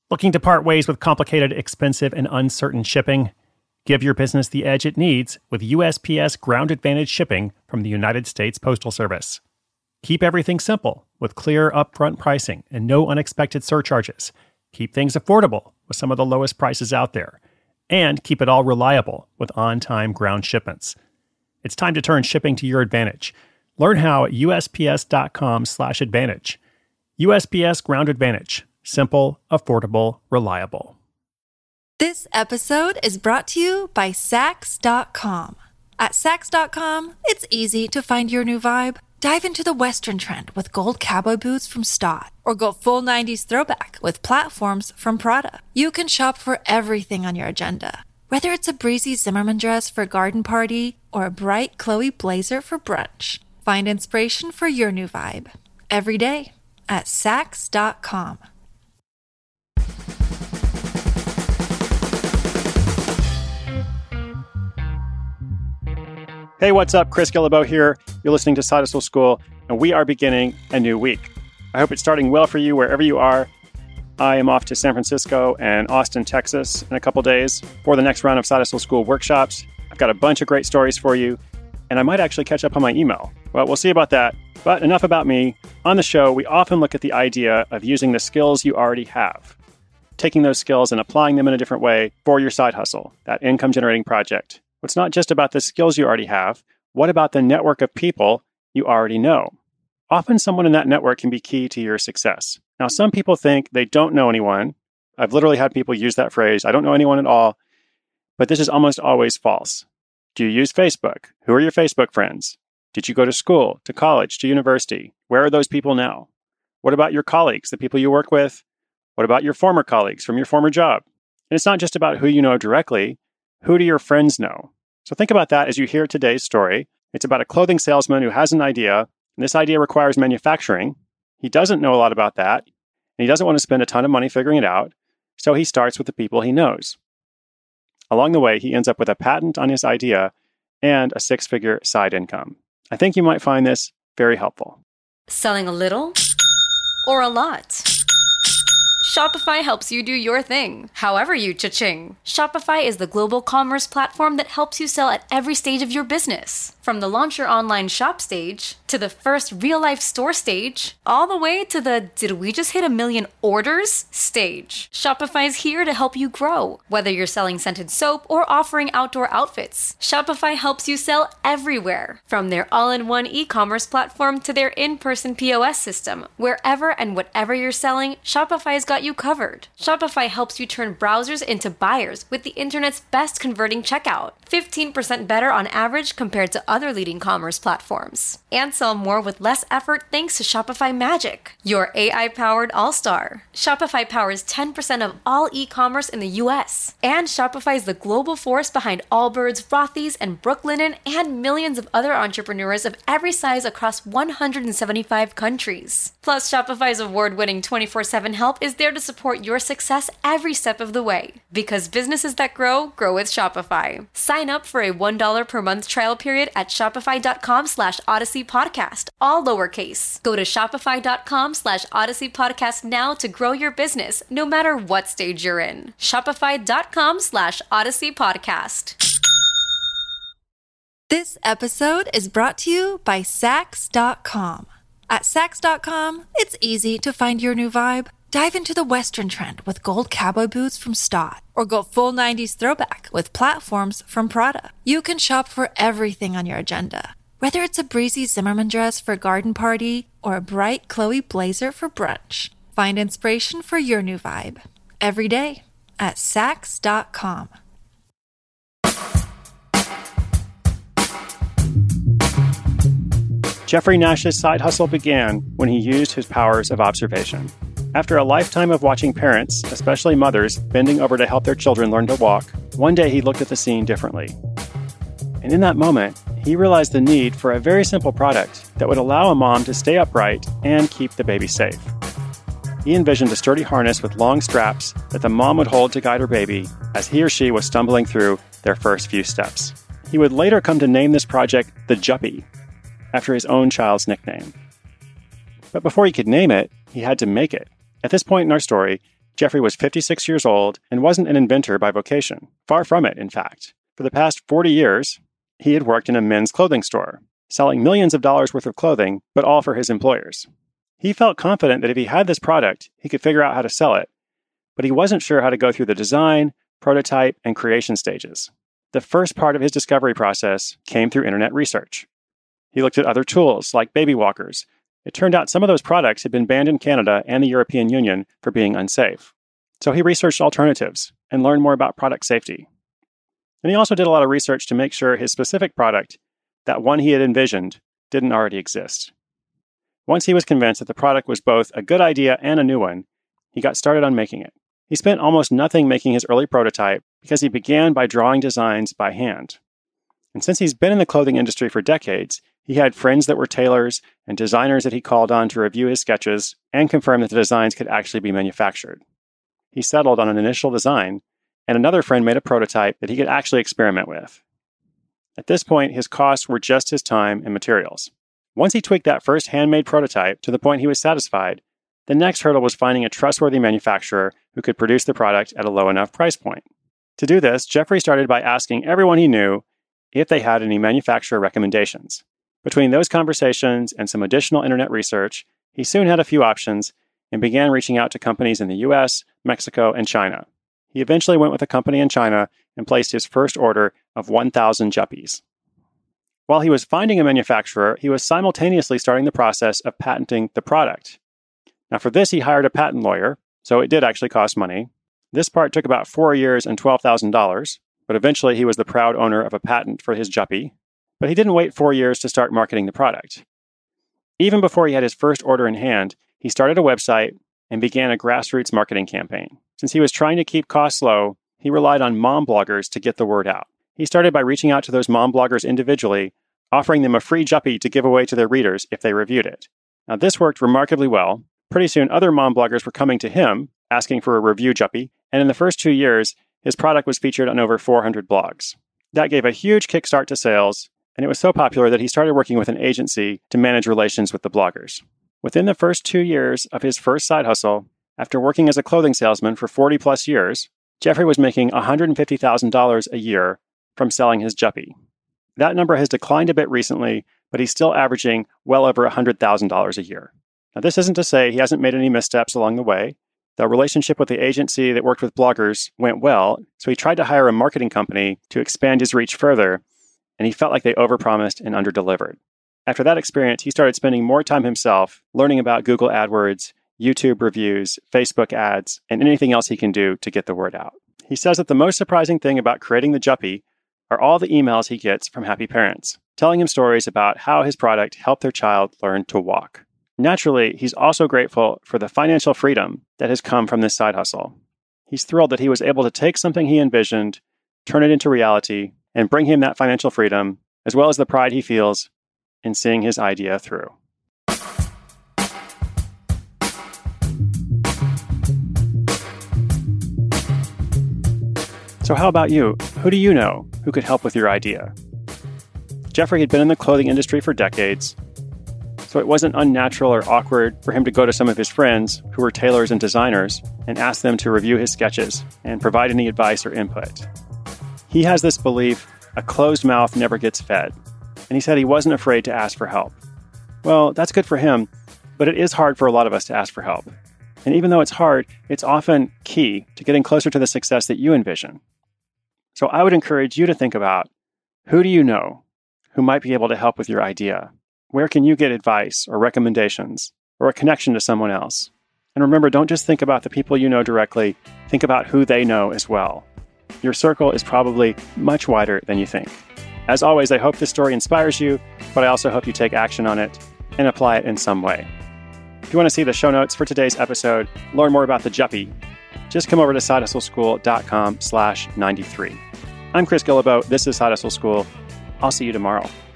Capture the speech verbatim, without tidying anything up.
Looking to part ways with complicated, expensive, and uncertain shipping? Give your business the edge it needs with U S P S Ground Advantage shipping from the United States Postal Service. Keep everything simple with clear upfront pricing and no unexpected surcharges. Keep things affordable with some of the lowest prices out there. And keep it all reliable with on-time ground shipments. It's time to turn shipping to your advantage. Learn how at USPS.com slash advantage. U S P S Ground Advantage. Simple, affordable, reliable. This episode is brought to you by Sax dot com. At Sax dot com, it's easy to find your new vibe. Dive into the Western trend with gold cowboy boots from Stott, or go full nineties throwback with platforms from Prada. You can shop for everything on your agenda, whether it's a breezy Zimmermann dress for a garden party or a bright Chloe blazer for brunch. Find inspiration for your new vibe every day at Sax dot com. Hey, what's up? Chris Guillebeau here. You're listening to Side Hustle School, and we are beginning a new week. I hope it's starting well for you wherever you are. I am off to San Francisco and Austin, Texas in a couple days for the next round of Side Hustle School workshops. I've got a bunch of great stories for you, and I might actually catch up on my email. Well, we'll see about that. But enough about me. On the show, we often look at the idea of using the skills you already have, taking those skills and applying them in a different way for your side hustle, that income-generating project. It's not just about the skills you already have. What about the network of people you already know? Often someone in that network can be key to your success. Now, some people think they don't know anyone. I've literally had people use that phrase, I don't know anyone at all. But this is almost always false. Do you use Facebook? Who are your Facebook friends? Did you go to school, to college, to university? Where are those people now? What about your colleagues, the people you work with? What about your former colleagues from your former job? And it's not just about who you know directly. Who do your friends know? So think about that as you hear today's story. It's about a clothing salesman who has an idea, and this idea requires manufacturing. He doesn't know a lot about that, and he doesn't want to spend a ton of money figuring it out, so he starts with the people he knows. Along the way, he ends up with a patent on his idea and a six-figure side income. I think you might find this very helpful. Selling a little or a lot? Shopify helps you do your thing, however you cha-ching. Shopify is the global commerce platform that helps you sell at every stage of your business. From the launch your online shop stage, to the first real-life store stage, all the way to the did we just hit a million orders stage. Shopify's here to help you grow. Whether you're selling scented soap or offering outdoor outfits, Shopify helps you sell everywhere. From their all-in-one e-commerce platform to their in-person P O S system, wherever and whatever you're selling, Shopify's got you covered. Shopify helps you turn browsers into buyers with the internet's best converting checkout. fifteen percent better on average compared to other leading commerce platforms. And sell more with less effort thanks to Shopify Magic, your A I-powered all-star. Shopify powers ten percent of all e-commerce in the U S. And Shopify is the global force behind Allbirds, Rothy's, and Brooklinen, and millions of other entrepreneurs of every size across one hundred seventy-five countries. Plus, Shopify's award-winning twenty-four seven help is there to support your success every step of the way. Because businesses that grow, grow with Shopify. Sign up for a one dollar per month trial period at shopify.com slash Odyssey Podcast, all lowercase. Go to shopify.com slash Odyssey Podcast now to grow your business, no matter what stage you're in. Shopify.com slash Odyssey Podcast. This episode is brought to you by Sax dot com. At Sax dot com, it's easy to find your new vibe. Dive into the Western trend with gold cowboy boots from Stott, or go full nineties throwback with platforms from Prada. You can shop for everything on your agenda, whether it's a breezy Zimmermann dress for a garden party or a bright Chloe blazer for brunch. Find inspiration for your new vibe every day at Sax dot com. Jeffrey Nash's side hustle began when he used his powers of observation. After a lifetime of watching parents, especially mothers, bending over to help their children learn to walk, one day he looked at the scene differently. And in that moment, he realized the need for a very simple product that would allow a mom to stay upright and keep the baby safe. He envisioned a sturdy harness with long straps that the mom would hold to guide her baby as he or she was stumbling through their first few steps. He would later come to name this project the Juppy, after his own child's nickname. But before he could name it, he had to make it. At this point in our story, Jeffrey was fifty-six years old and wasn't an inventor by vocation. Far from it, in fact. For the past forty years, he had worked in a men's clothing store, selling millions of dollars worth of clothing, but all for his employers. He felt confident that if he had this product, he could figure out how to sell it, but he wasn't sure how to go through the design, prototype, and creation stages. The first part of his discovery process came through internet research. He looked at other tools, like baby walkers. It turned out some of those products had been banned in Canada and the European Union for being unsafe. So he researched alternatives and learned more about product safety. And he also did a lot of research to make sure his specific product, that one he had envisioned, didn't already exist. Once he was convinced that the product was both a good idea and a new one, he got started on making it. He spent almost nothing making his early prototype because he began by drawing designs by hand. And since he's been in the clothing industry for decades, he had friends that were tailors and designers that he called on to review his sketches and confirm that the designs could actually be manufactured. He settled on an initial design, and another friend made a prototype that he could actually experiment with. At this point, his costs were just his time and materials. Once he tweaked that first handmade prototype to the point he was satisfied, the next hurdle was finding a trustworthy manufacturer who could produce the product at a low enough price point. To do this, Jeffrey started by asking everyone he knew if they had any manufacturer recommendations. Between those conversations and some additional internet research, he soon had a few options and began reaching out to companies in the U S, Mexico, and China. He eventually went with a company in China and placed his first order of one thousand Juppies. While he was finding a manufacturer, he was simultaneously starting the process of patenting the product. Now, for this, he hired a patent lawyer, so it did actually cost money. This part took about four years and twelve thousand dollars, but eventually he was the proud owner of a patent for his Juppy. But he didn't wait four years to start marketing the product. Even before he had his first order in hand, he started a website and began a grassroots marketing campaign. Since he was trying to keep costs low, he relied on mom bloggers to get the word out. He started by reaching out to those mom bloggers individually, offering them a free Juppy to give away to their readers if they reviewed it. Now, this worked remarkably well. Pretty soon, other mom bloggers were coming to him, asking for a review Juppy, and in the first two years, his product was featured on over four hundred blogs. That gave a huge kickstart to sales, and it was so popular that he started working with an agency to manage relations with the bloggers. Within the first two years of his first side hustle, after working as a clothing salesman for forty plus years, Jeffrey was making one hundred fifty thousand dollars a year from selling his Juppy. That number has declined a bit recently, but he's still averaging well over one hundred thousand dollars a year. Now, this isn't to say he hasn't made any missteps along the way. The relationship with the agency that worked with bloggers went well, so he tried to hire a marketing company to expand his reach further, and he felt like they overpromised and underdelivered. After that experience, he started spending more time himself learning about Google AdWords, YouTube reviews, Facebook ads, and anything else he can do to get the word out. He says that the most surprising thing about creating the Juppy are all the emails he gets from happy parents, telling him stories about how his product helped their child learn to walk. Naturally, he's also grateful for the financial freedom that has come from this side hustle. He's thrilled that he was able to take something he envisioned, turn it into reality, and bring him that financial freedom, as well as the pride he feels in seeing his idea through. So how about you? Who do you know who could help with your idea? Jeffrey had been in the clothing industry for decades, so it wasn't unnatural or awkward for him to go to some of his friends who were tailors and designers and ask them to review his sketches and provide any advice or input. He has this belief, a closed mouth never gets fed, and he said he wasn't afraid to ask for help. Well, that's good for him, but it is hard for a lot of us to ask for help. And even though it's hard, it's often key to getting closer to the success that you envision. So I would encourage you to think about, who do you know who might be able to help with your idea? Where can you get advice or recommendations or a connection to someone else? And remember, don't just think about the people you know directly, think about who they know as well. Your circle is probably much wider than you think. As always, I hope this story inspires you, but I also hope you take action on it and apply it in some way. If you want to see the show notes for today's episode, learn more about the Juppy, just come over to sidehustleschool.com slash 93. I'm Chris Guillebeau. This is Side Hustle School. I'll see you tomorrow.